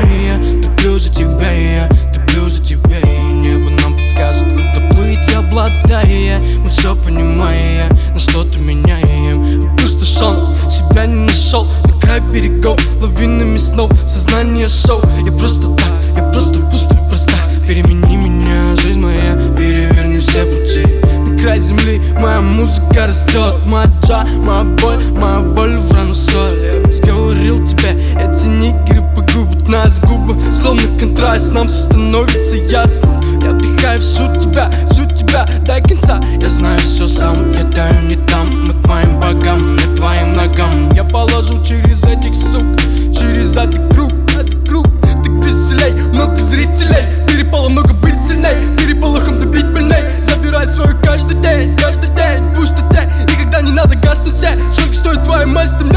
моя, топлю за тебя, я топлю за тебя. И небо нам подскажет, куда плыть, обладая. Мы все понимая, на что-то меняем. Пустошен, себя не нашел, на край берегов, лавинами снов, сознание шоу. Я просто так, я просто пустой, проста. Перемени меня, жизнь моя, переверни все пути. На край земли моя музыка растет. Моя джа, моя боль, моя воля в рану соль. Я ведь говорил тебе, эти нигеры погубят нас. Губы, словно контраст, нам все становится ясно. Я вдыхаю всю тебя, до конца. Я знаю все сам, я таю не там. Мы к моим богам, не твоим ногам. Я положу через этих сук, через этот круг. Так веселей, много зрителей. Перепало много быть сильней, переполохом добить больней. Забирай свою каждый день в пустоте. И когда не надо гаснуть все. Сколько стоит твоя масть мне,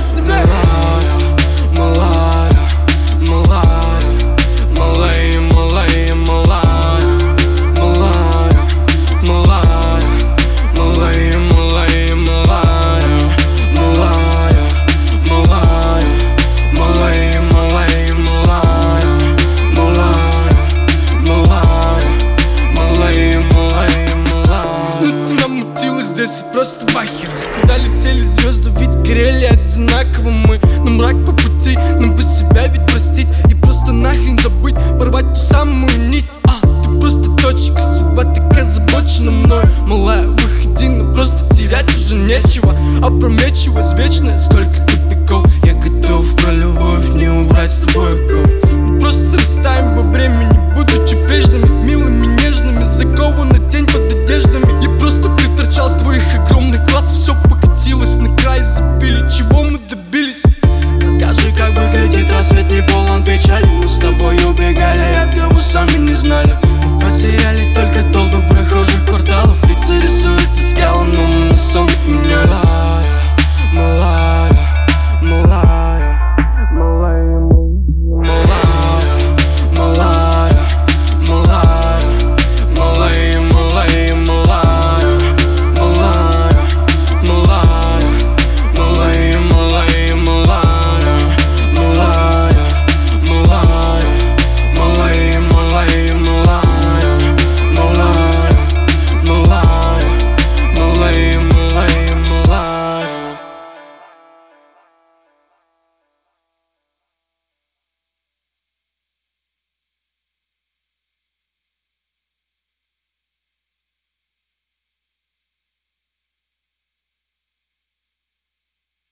Малая, малая, малая, малая, малая, малая, малая, малая, малая, малая, малая, малая, малая, малая, малая, малая, малая, малая. Ну ты намутила здесь и просто бахер. Куда летели звезды, ведь горели одинаково мы. Но мрак по пути, нам бы себя ведь простить. И просто нахрен забыть, порвать ту самую нить. Ты просто точка, судьба так озабочена мной. Малая, выходи, но просто терять уже нечего. Опрометчивость вечная, сколько тупиков. Я готов про любовь не убрать с тобой ков. Мы просто растаем